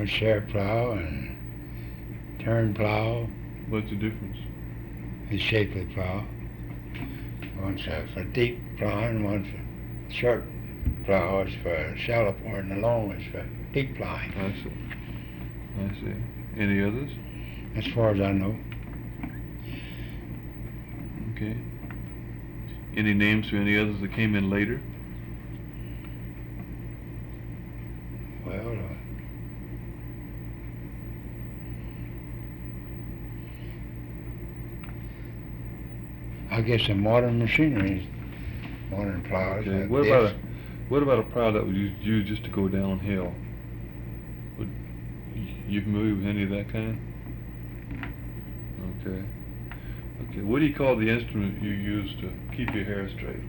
share plow and turn plow. What's the difference? The shape of the plow. One's for deep plowing, one's for short plow. It's for shallow plowing, and the long is for deep plowing. I see. I see. Any others? As far as I know. Okay. Any names for any others that came in later? Well, I guess the modern machinery, modern plows. Okay. Like What about a plow that was used just to go downhill? Would you familiar with any of that kind? Okay. Okay. What do you call the instrument you use to keep your hair straight?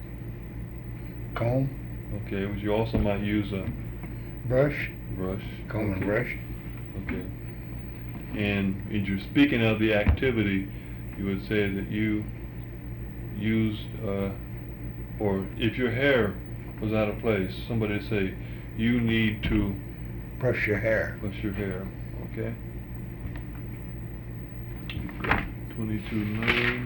comb, Okay. But you also might use a brush, brush. comb and Okay. brush. Okay. And if you're speaking of the activity, you would say that you used, or if your hair was out of place, somebody would say, you need to Brush your hair. brush your hair. Okay? 22.9.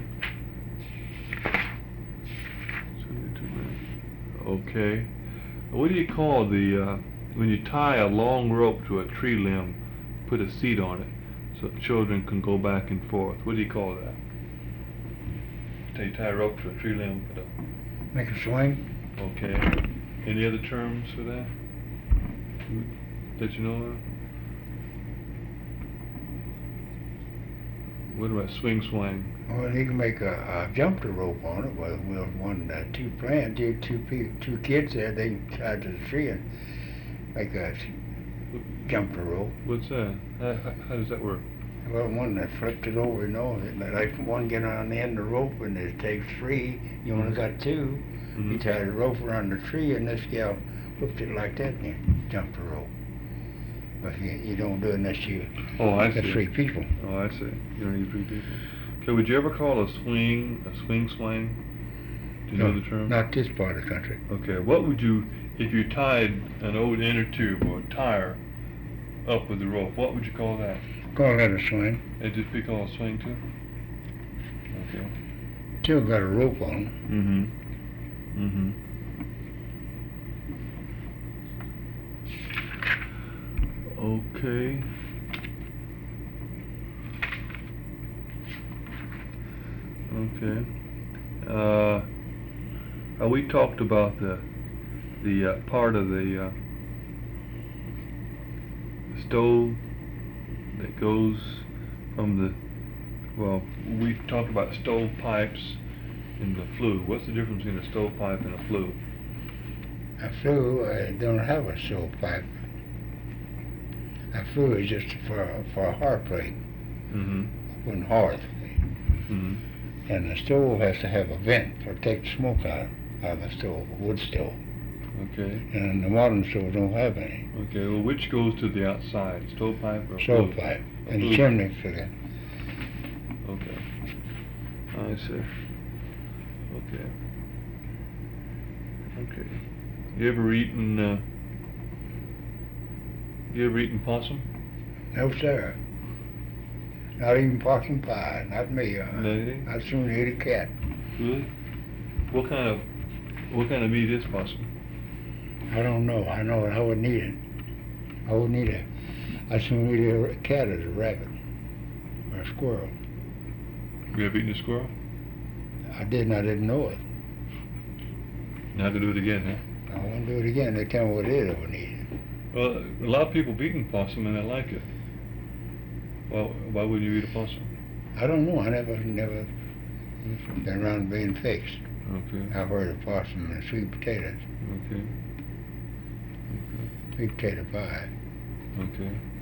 22.9. Okay. What do you call the, when you tie a long rope to a tree limb, put a seat on it, so children can go back and forth? What do you call that? You tie a rope to a tree limb, put a... Make a swing. Okay. Any other terms for that? That you know of? What about swing swang? Well, you can make a jump the rope on it. Well, two kids there, they tied to the tree and make a jump the rope. What's that? How does that work? Well, one that flipped it over, like one get on the end of the rope and it takes three. You only got two. Mm-hmm. You tied the rope around the tree and this gal whipped it like that and you jumped the rope. But you don't do it unless you got three people. Oh, I see. You don't need three people. Okay, would you ever call a swing swang? Do you know the term? Not this part of the country. Okay, what would you, if you tied an old inner tube or a tire up with the rope, what would you call that? Call that a swing. It'd just be called a swing too? Okay. Still got a rope on it. Mm-hmm. Mm-hmm. Okay. Okay. We talked about the part of the stove that goes from the, well, we talked about stove pipes and the flue. What's the difference between a stove pipe and a flue? A flue don't have a stove pipe. A flue is just for a hearth plate. Mm-hmm. Open hearth. Mm-hmm. And the stove has to have a vent to take the smoke out of the stove, a wood stove. Okay. And the modern stove don't have any. Okay, well, which goes to the outside, stovepipe or Stove flue? pipe. And the chimney for that. Okay. I see. Okay. Okay. You ever eaten possum? No, sir. Not even possum pie. Not me. Nothing? I'd soon eat a cat. Really? What kind of meat is possum? I don't know. I know I wouldn't eat it. I wouldn't eat it. I'd soon eat a cat as a rabbit or a squirrel. You ever eaten a squirrel? I did and I didn't know it. Now to do it again, huh? I won't do it again. They tell me what it is, I wouldn't eat it. Well, a lot of people have eaten possum and they like it. Well, why wouldn't you eat a possum? I don't know. I never been around being fixed. Okay. I've heard of possum and sweet potatoes. Okay. Sweet potato pie. Okay.